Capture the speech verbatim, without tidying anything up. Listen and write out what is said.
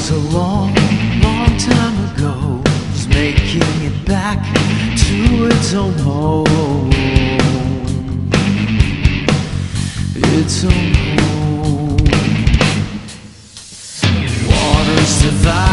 was a long, long time ago, just making it back to its own home. Its own home. Waters divide.